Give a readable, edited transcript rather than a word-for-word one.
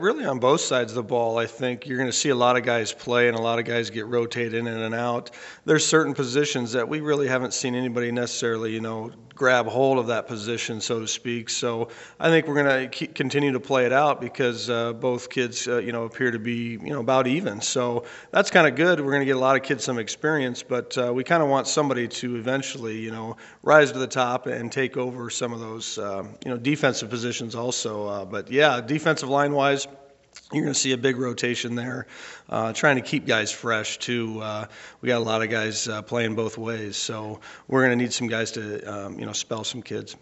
Really, on both sides of the ball, I think you're going to see a lot of guys play and a lot of guys get rotated in and out. There's certain positions that we really haven't seen anybody necessarily, grab hold of that position, so to speak. So I think we're going to continue to play it out because both kids, appear to be, about even. So that's kind of good. We're going to get a lot of kids some experience, but we kind of want somebody to eventually, rise to the top and take over some of those, defensive positions also. But yeah, defensive line wise, you're going to see a big rotation there, trying to keep guys fresh too. We got a lot of guys playing both ways, so we're going to need some guys to, spell some kids.